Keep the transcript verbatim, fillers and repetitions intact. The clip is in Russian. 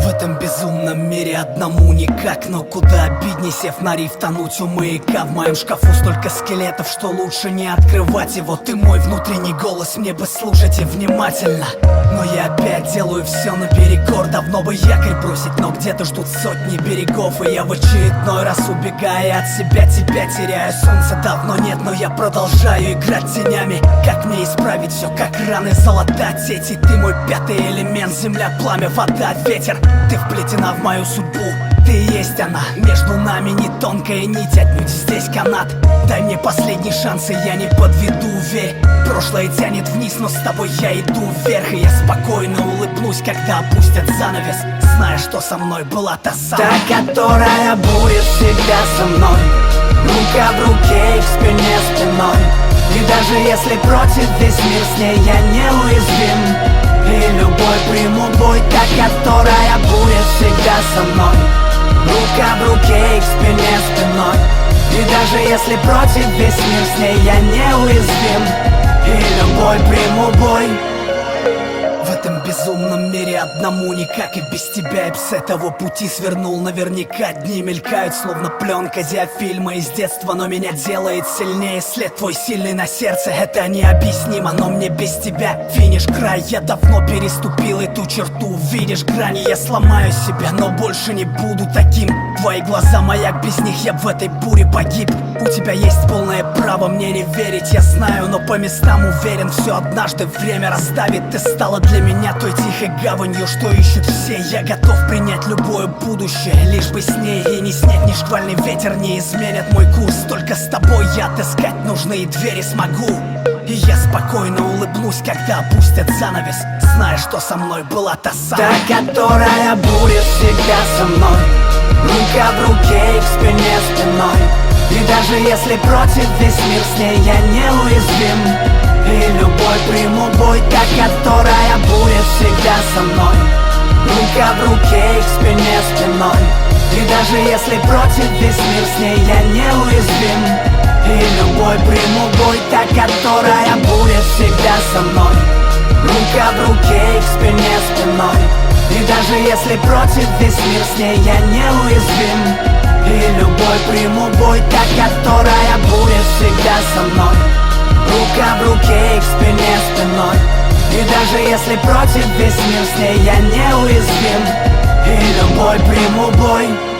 В этом безумном мире одному никак, но куда обидней, сев на риф, тонуть у маяка. В моем шкафу столько скелетов, что лучше не открывать его. Ты мой внутренний голос, мне бы слушать и внимательно. Но я опять делаю все наперекор. Давно бы якорь бросить, но где-то ждут сотни берегов. И я в очередной раз, убегая от себя, тебя теряю. Солнца давно нет, но я продолжаю играть тенями. Как мне исправить все, как раны залатать сети? Ты мой пятый элемент, земля, пламя, вода, ветер. Ты вплетена в мою судьбу, ты и есть она. Между нами не тонкая нить, отнюдь здесь канат. Дай мне последний шанс, и я не подведу, верь. Прошлое тянет вниз, но с тобой я иду вверх. И я спокойно улыбнусь, когда опустят занавес, зная, что со мной была та самая, та, которая будет всегда со мной. Рука в руке и в спине спиной. И даже если против весь мир, с ней я неуязвим. И любой приму бой, та, которая будет всегда со мной. Рука в руке и к спине спиной. И даже если против весь мир, с ней я неуязвим. И любой приму бой. В этом безумном мире одному никак, и без тебя я б с этого пути свернул. Наверняка дни мелькают, словно пленка диафильма из детства, но меня делает сильнее след твой сильный на сердце. Это необъяснимо, но мне без тебя финиш, край. Я давно переступил эту черту, видишь грани. Я сломаю себя, но больше не буду таким. Твои глаза маяк, без них я в этой буре погиб. У тебя есть полное право мне не верить, я знаю, но по местам уверен, все однажды время расставит. Ты стала для меня той тихой гаванью, что ищут все. Я готов принять любое будущее, лишь бы с ней. И ни снег, ни шквальный ветер не изменят мой курс. Только с тобой я отыскать нужные двери смогу. И я спокойно улыбнусь, когда опустят занавес, зная, что со мной была та самая, та, которая будет всегда со мной. Рука в руке и к спине спиной. И даже если против весь мир, с ней я неуязвим. И любой приму бой, та, которая будет всегда со мной. Рука в руке и к спине спиной. И даже если против весь мир, с ней я неуязвим. И любой приму бой, та, которая будет всегда со мной. Рука в руке и к спине спиной. И даже если против весь мир, с ней я неуязвим. И любой приму бой, та, которая будет всегда со мной. Рука в руке и к спине спиной. И даже если против весь мир, с ней я неуязвим. И любой приму бой.